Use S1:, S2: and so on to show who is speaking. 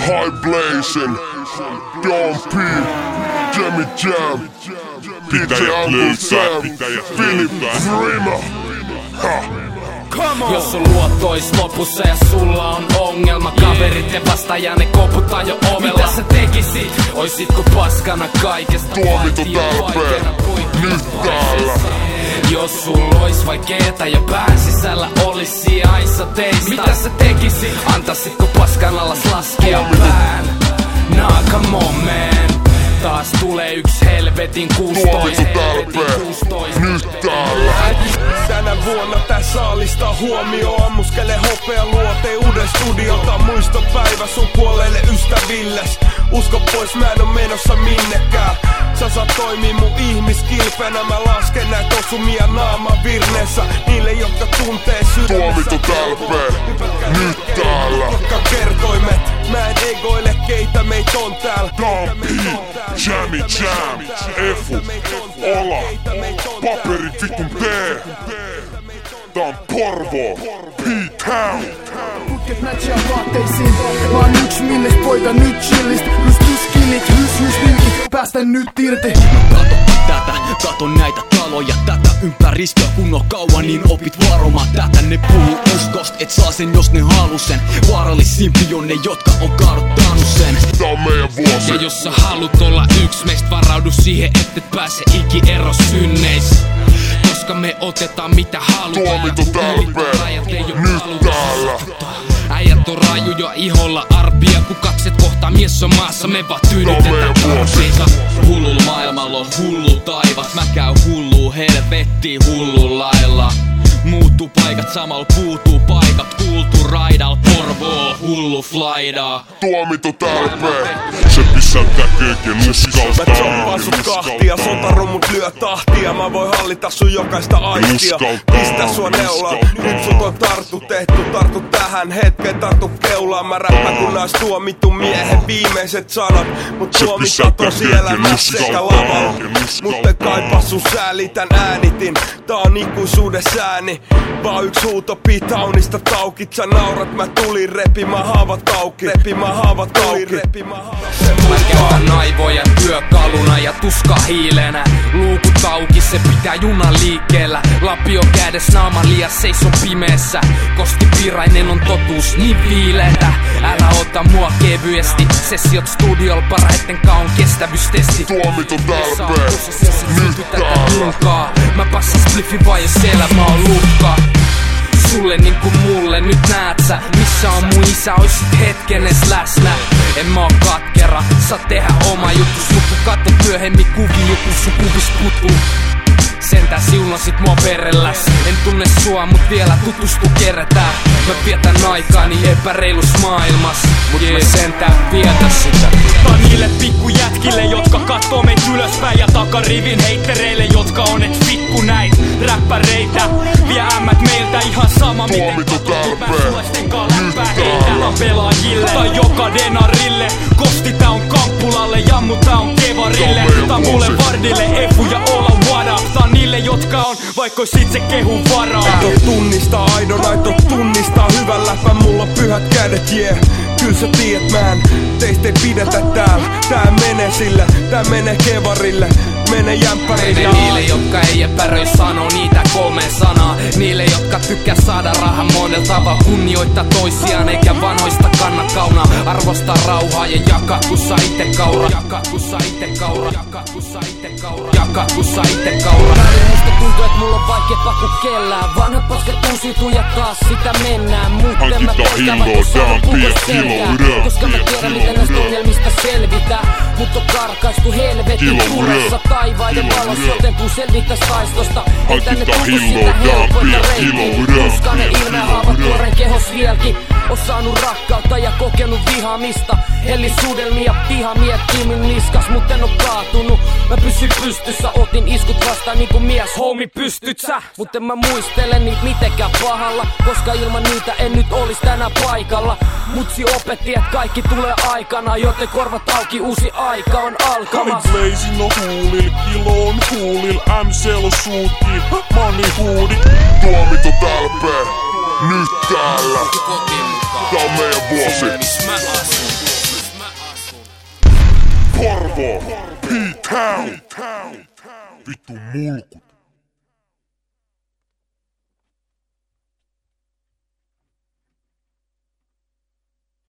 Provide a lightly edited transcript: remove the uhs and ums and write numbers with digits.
S1: High Blazing, Don P, Jimmy Jam, DJ Uncle Sam, Philip Freeman.
S2: Jos sun luotto ois lopussa ja sulla on ongelma, kaverit ja vastaajanne koputtaa jo ovella. Mitä sä tekisit? Oisitko paskana kaikesta?
S1: Tuomittu tälpeen, nyt täällä.
S2: Jos sulla ois vaikeeta ja pään sisällä olis sijaissa teistä, mitä sä tekisit? Antaisitko paskan alas laskea pään? Nah, come on man. Taas tulee yks helvetin 16.
S1: Nyt täällä.
S3: Tänä vuonna tää saalista huomio. Ammuskele hopea luote uuden studiota. Muistopäivä sun kuolleille ystävilles. Usko pois, mä en oo menossa minnekään. Sä saat toimii mun ihmiskilpenä. Mä lasken näitä osumia naamavirneessä. Niille jotka tuntee sydämessä.
S1: Tuomittu tälpeen, nyt täällä.
S3: Jotka kertoimet, mä en egoile keitä meit on täällä.
S1: Don P, Jammy Jam, Efu, Ola, paperit vitun tee. Tää on Porvo, P-Town.
S4: Putket matchaa vaatteisiin. Mä oon yks milles poika nyt chillist. Hys killit, hys vilkit, päästä nyt irti.
S5: Kato tätä, kato näitä taloja, tätä ympäristöä kun on kauan, niin opit varomaan tätä. Ne puhuu uskost, et saa sen jos ne haluu sen. Vaarallisimpi on ne, jotka on kadottanut sen.
S1: Tää on meidän vuosi.
S2: Ja jos sä haluut olla yks meistä, varaudu siihen, ettet pääse iki-eros synneis. Koska me otetaan mitä halutaan.
S1: Tuomittu tälpeen, nyt täällä.
S2: Äijät on rajuja iholla arpia, kun katset kohtaa mies on maassa, me vaan tyydytetään tarpeita.
S5: Hullulla maailmalla on hullu taivas, mä käyn hulluu helvettiin hullun lailla. Muuttuu paikat, samalla puuttuu paikat, kuultu raidal, Porvoo, hullu flaidaa.
S1: Tuomittu tälpeen, se pissäyttää keikin uskaltaa.
S3: Mä choppaan sut kahtia, sotarummut lyö tahtia. Mä voin hallita sun jokaista aistia. Pistä sua neulaan, nyt sut on tarttu tähän hetkeen, tartu keulaan. Mä räppään kun nais tuomittu miehen viimeiset sanat. Mut tuomitat on siellä nässä sekä lavalla. Mut en kaipaa sun sääli, tän äänitin. Tää on ikuisuuden sääni. Vaan yks huuto P-Townista taukit. Sä naurat, mä tulin repimään haavat auki.
S2: Mä käytän aivoja työkaluna ja tuska hiilenä. Luukut auki, se pitää junan liikkeellä. Lapio kädes, naama liian seison pimeessä. Kostipiirainen on totuus, niin viileetä. Älä ota mua kevyesti. Sessiot studiol parhaiten kaun kestävyystesti.
S1: Tuomittu tälpeen, nyt täällä.
S2: Mä passan spliffin vaan jos elämä on lukka. Sulle niinku mulle, nyt näet sä, missä on mun isä, oisit hetken edes läsnä. En mä oo katkera, saat tehdä oma jutus, mut kun katot myöhemmin kuvia, joku sun kuvis putuu. Sentään siunasit mua verelläs. En tunne sua, mut vielä tutustu kerätään. Mä vietän aikaani epäreilus maailmas, mut mä sentään vietän sitä.
S6: Tää on niille pikkujätkille, jotka kattoo meit ylöspäin. Ja takarivin heittereille, jotka on et fikku näit räppäreitä. Vie ämmät meiltä ihan sama, miten katot vänsulaisten kaa läppää heitä. Pelaajille tai joka denarille, kosti tää on kamppulalle, jammu tää on kevarille. Tää mulle vardille, Efu ja Ola what up. Tää on niille, jotka on, vaikkois itse kehun varaa.
S3: Aito tunnistaa, aidon aito tunnistaa. Hyvän läpän, mulla on pyhät kädet, yeah. Kyl sä tiedät, man, teistä ei pidetä täällä. Tää menee sille, tää menee kevarille, menee jämpärille.
S2: Niille, jotka ei epäröi sanoo niitä 3 sanaa. Niille, jotka tykkää saada rahan monella tavalla. Kunnioittaa toisiaan eikä vanhoista kanna kaunaa. Arvostaa rauhaa ja jakaa kun saa ite kaura. Jakaa kun saa ite kaura. Jakaa kun saa ite kaura. Jakaa kun saa ite kaura.
S4: Musta tuntuu, et mulla on vaikeeta ku kellään. Vanhat paskat uusiutuu ja taas sitä mennään. Muuten mä poikaan vaikka saavun puko selkään. Koska mä tiedän miten näistä ongelmista selvitään. Mut on karkaistu helvetin kuressa taivaiden valossa, joten kun selvittäis taistosta. Ei tänne tultu sitä helpointa reittiin. Tuskainen ilme haavat tuoren kehos vieläkin. On saanut rakkautta ja kokenut vihaamista. Helli suudelmia piha miettii min niskas, mut en oo kaatunut. Mä pysyn pystyssä, otin iskut vastaan niinku mies. Homie, pystyt sä? Mut en mä muistele niitä mitenkään pahalla, koska ilman niitä en nyt olis tänään paikalla. Mutsi opetti, et kaikki tulee aikana, joten korvat auki, uusi aika on alkamas.
S1: Blazing on huulil, kilo on huulil, MCL suutkii, money huudi. Tuomittu tälpeen, nyt täällä. Tää on meidän vuosi. Harvard, P-Town. Vittu mulkut.